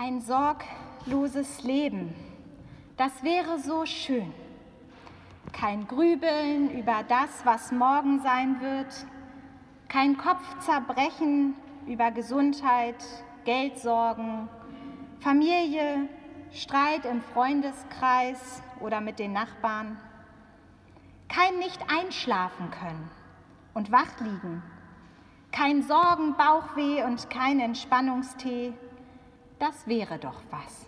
Ein sorgloses Leben, das wäre so schön. Kein Grübeln über das, was morgen sein wird, kein Kopfzerbrechen über Gesundheit, Geldsorgen, Familie, Streit im Freundeskreis oder mit den Nachbarn, kein Nicht-Einschlafen können und wach liegen, kein Sorgen, Bauchweh und kein Entspannungstee. Das wäre doch was.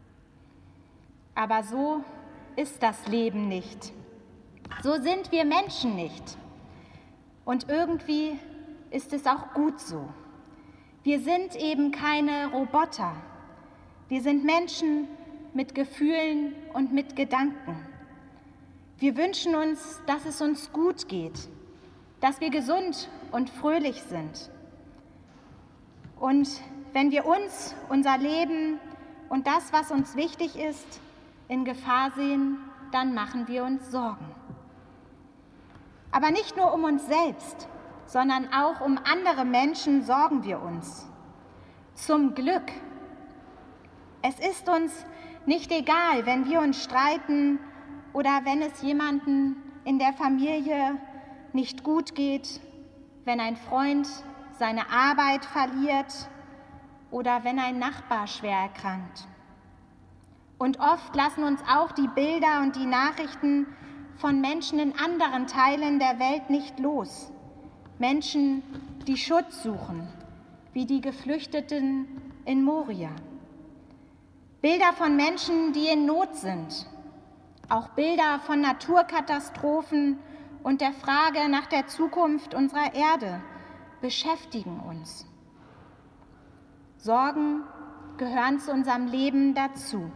Aber so ist das Leben nicht. So sind wir Menschen nicht. Und irgendwie ist es auch gut so. Wir sind eben keine Roboter. Wir sind Menschen mit Gefühlen und mit Gedanken. Wir wünschen uns, dass es uns gut geht, dass wir gesund und fröhlich sind. Und wenn wir uns, unser Leben und das, was uns wichtig ist, in Gefahr sehen, dann machen wir uns Sorgen. Aber nicht nur um uns selbst, sondern auch um andere Menschen sorgen wir uns. Zum Glück. Es ist uns nicht egal, wenn wir uns streiten oder wenn es jemandem in der Familie nicht gut geht, wenn ein Freund seine Arbeit verliert oder wenn ein Nachbar schwer erkrankt. Und oft lassen uns auch die Bilder und die Nachrichten von Menschen in anderen Teilen der Welt nicht los. Menschen, die Schutz suchen, wie die Geflüchteten in Moria. Bilder von Menschen, die in Not sind. Auch Bilder von Naturkatastrophen und der Frage nach der Zukunft unserer Erde beschäftigen uns. Sorgen gehören zu unserem Leben dazu.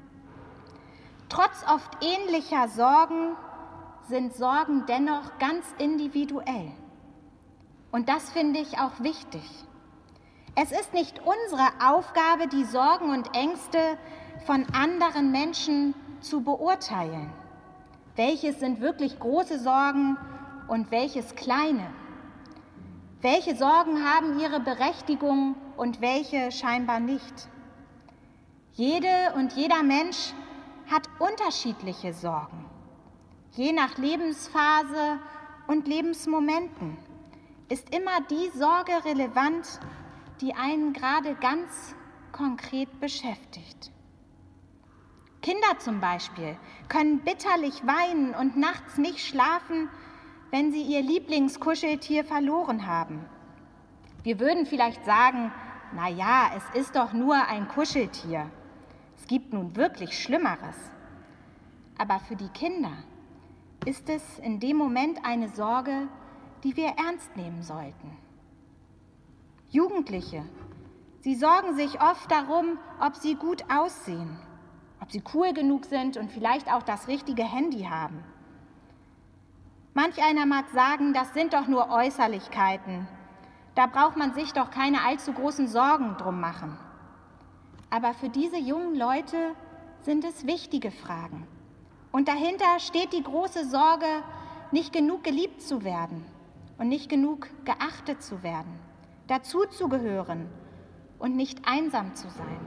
Trotz oft ähnlicher Sorgen sind Sorgen dennoch ganz individuell. Und das finde ich auch wichtig. Es ist nicht unsere Aufgabe, die Sorgen und Ängste von anderen Menschen zu beurteilen. Welches sind wirklich große Sorgen und welches kleine? Welche Sorgen haben ihre Berechtigung und welche scheinbar nicht? Jede und jeder Mensch hat unterschiedliche Sorgen. Je nach Lebensphase und Lebensmomenten ist immer die Sorge relevant, die einen gerade ganz konkret beschäftigt. Kinder zum Beispiel können bitterlich weinen und nachts nicht schlafen, wenn sie ihr Lieblingskuscheltier verloren haben. Wir würden vielleicht sagen, na ja, es ist doch nur ein Kuscheltier. Es gibt nun wirklich Schlimmeres. Aber für die Kinder ist es in dem Moment eine Sorge, die wir ernst nehmen sollten. Jugendliche, sie sorgen sich oft darum, ob sie gut aussehen, ob sie cool genug sind und vielleicht auch das richtige Handy haben. Manch einer mag sagen, das sind doch nur Äußerlichkeiten. Da braucht man sich doch keine allzu großen Sorgen drum machen. Aber für diese jungen Leute sind es wichtige Fragen. Und dahinter steht die große Sorge, nicht genug geliebt zu werden und nicht genug geachtet zu werden, dazuzugehören und nicht einsam zu sein.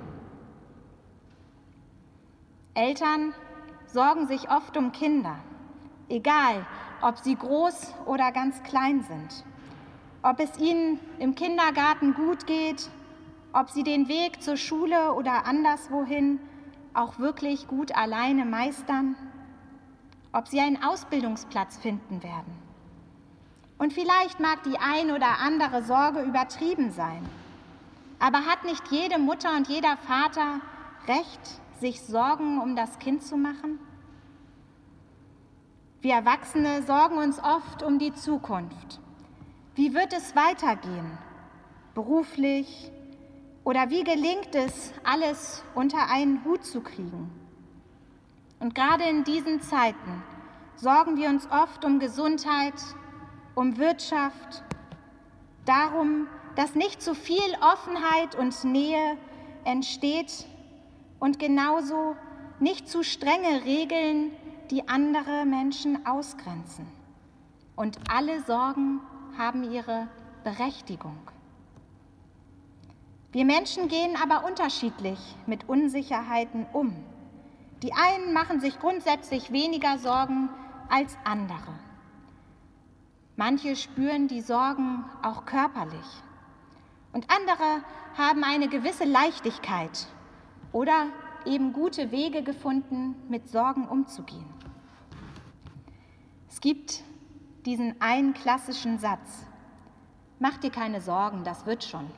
Eltern sorgen sich oft um Kinder, egal ob sie groß oder ganz klein sind, ob es ihnen im Kindergarten gut geht, ob sie den Weg zur Schule oder anderswohin auch wirklich gut alleine meistern, ob sie einen Ausbildungsplatz finden werden. Und vielleicht mag die ein oder andere Sorge übertrieben sein, aber hat nicht jede Mutter und jeder Vater Recht, sich Sorgen um das Kind zu machen? Wir Erwachsene sorgen uns oft um die Zukunft. Wie wird es weitergehen? Beruflich? Oder wie gelingt es, alles unter einen Hut zu kriegen? Und gerade in diesen Zeiten sorgen wir uns oft um Gesundheit, um Wirtschaft, darum, dass nicht zu viel Offenheit und Nähe entsteht und genauso nicht zu strenge Regeln, die andere Menschen ausgrenzen. Und alle Sorgen haben ihre Berechtigung. Wir Menschen gehen aber unterschiedlich mit Unsicherheiten um. Die einen machen sich grundsätzlich weniger Sorgen als andere. Manche spüren die Sorgen auch körperlich und andere haben eine gewisse Leichtigkeit oder eben gute Wege gefunden, mit Sorgen umzugehen. Es gibt diesen einen klassischen Satz: Mach dir keine Sorgen, das wird schon.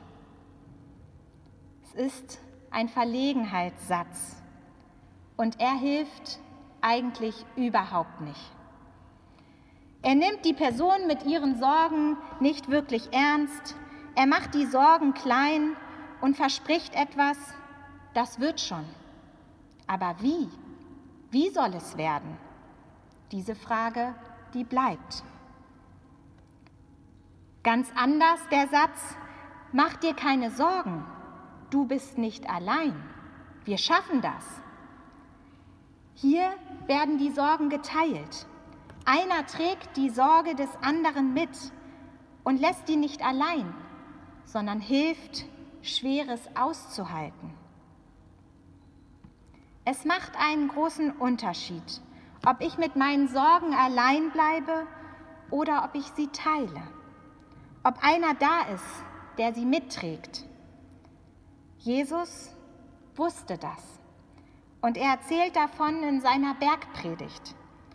Es ist ein Verlegenheitssatz und er hilft eigentlich überhaupt nicht. Er nimmt die Person mit ihren Sorgen nicht wirklich ernst, er macht die Sorgen klein und verspricht etwas, das wird schon. Aber wie? Wie soll es werden? Diese Frage, die bleibt. Ganz anders der Satz: Mach dir keine Sorgen, du bist nicht allein, wir schaffen das. Hier werden die Sorgen geteilt. Einer trägt die Sorge des anderen mit und lässt ihn nicht allein, sondern hilft, Schweres auszuhalten. Es macht einen großen Unterschied, ob ich mit meinen Sorgen allein bleibe oder ob ich sie teile. Ob einer da ist, der sie mitträgt. Jesus wusste das und er erzählt davon in seiner Bergpredigt.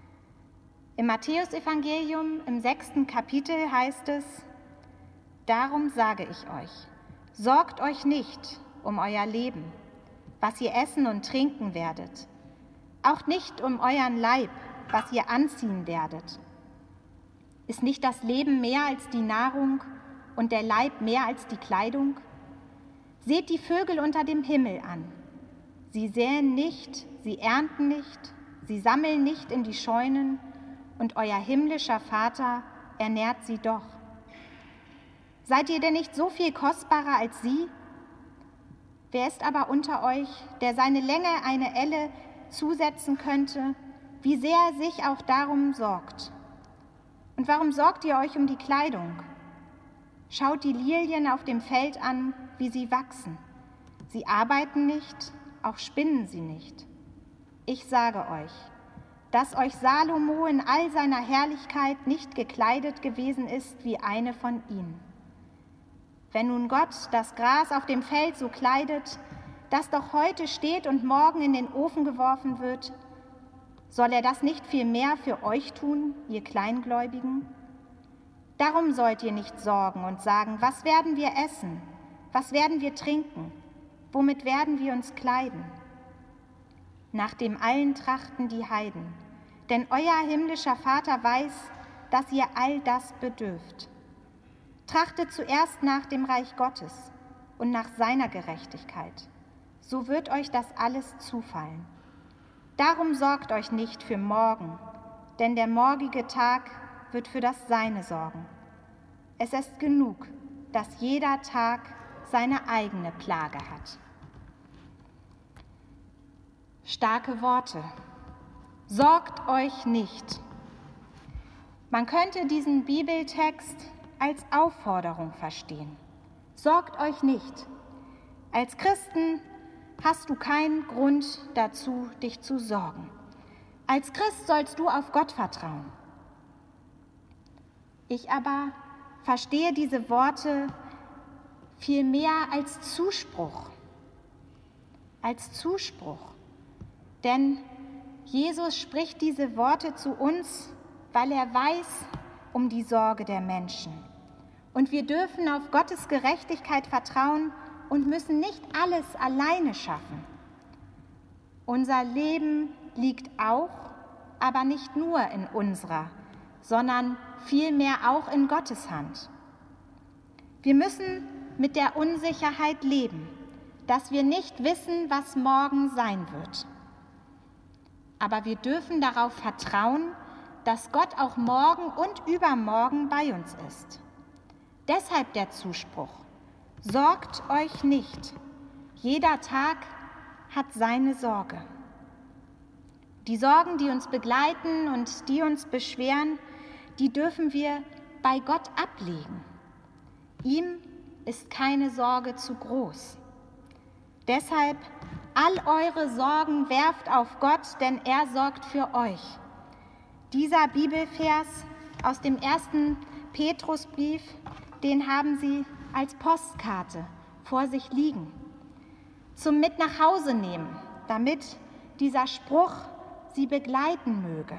Im Matthäusevangelium im 6. Kapitel heißt es: Darum sage ich euch, sorgt euch nicht um euer Leben, was ihr essen und trinken werdet, auch nicht um euren Leib, was ihr anziehen werdet. Ist nicht das Leben mehr als die Nahrung und der Leib mehr als die Kleidung? Seht die Vögel unter dem Himmel an. Sie säen nicht, sie ernten nicht, sie sammeln nicht in die Scheunen, und euer himmlischer Vater ernährt sie doch. Seid ihr denn nicht so viel kostbarer als sie? Wer ist aber unter euch, der seine Länge eine Elle zusetzen könnte, wie sehr er sich auch darum sorgt? Und warum sorgt ihr euch um die Kleidung? Schaut die Lilien auf dem Feld an, wie sie wachsen. Sie arbeiten nicht, auch spinnen sie nicht. Ich sage euch, dass euch Salomo in all seiner Herrlichkeit nicht gekleidet gewesen ist wie eine von ihnen. Wenn nun Gott das Gras auf dem Feld so kleidet, das doch heute steht und morgen in den Ofen geworfen wird, soll er das nicht viel mehr für euch tun, ihr Kleingläubigen? Darum sollt ihr nicht sorgen und sagen, was werden wir essen, was werden wir trinken, womit werden wir uns kleiden? Nach dem allen trachten die Heiden, denn euer himmlischer Vater weiß, dass ihr all das bedürft. Trachtet zuerst nach dem Reich Gottes und nach seiner Gerechtigkeit, so wird euch das alles zufallen. Darum sorgt euch nicht für morgen, denn der morgige Tag wird für das Seine sorgen. Es ist genug, dass jeder Tag seine eigene Plage hat. Starke Worte. Sorgt euch nicht. Man könnte diesen Bibeltext als Aufforderung verstehen. Sorgt euch nicht. Als Christen hast du keinen Grund dazu, dich zu sorgen. Als Christ sollst du auf Gott vertrauen. Ich aber verstehe diese Worte viel mehr als Zuspruch. Als Zuspruch. Denn Jesus spricht diese Worte zu uns, weil er weiß um die Sorge der Menschen. Und wir dürfen auf Gottes Gerechtigkeit vertrauen und müssen nicht alles alleine schaffen. Unser Leben liegt auch, aber nicht nur in unserer, sondern vielmehr auch in Gottes Hand. Wir müssen mit der Unsicherheit leben, dass wir nicht wissen, was morgen sein wird. Aber wir dürfen darauf vertrauen, dass Gott auch morgen und übermorgen bei uns ist. Deshalb der Zuspruch: Sorgt euch nicht. Jeder Tag hat seine Sorge. Die Sorgen, die uns begleiten und die uns beschweren, die dürfen wir bei Gott ablegen. Ihm ist keine Sorge zu groß. Deshalb all eure Sorgen werft auf Gott, denn er sorgt für euch. Dieser Bibelvers aus dem 1. Petrusbrief, den haben Sie als Postkarte vor sich liegen, zum Mit nach Hause nehmen, damit dieser Spruch Sie begleiten möge.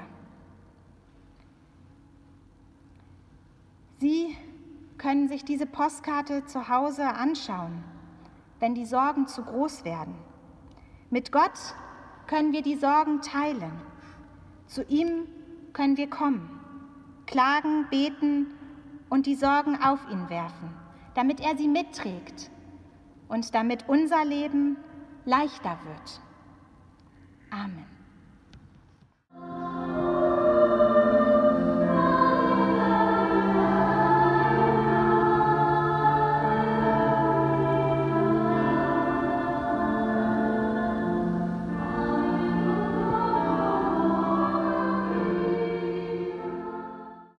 Sie können sich diese Postkarte zu Hause anschauen, wenn die Sorgen zu groß werden. Mit Gott können wir die Sorgen teilen. Zu ihm können wir kommen, klagen, beten und die Sorgen auf ihn werfen, damit er sie mitträgt und damit unser Leben leichter wird. Amen.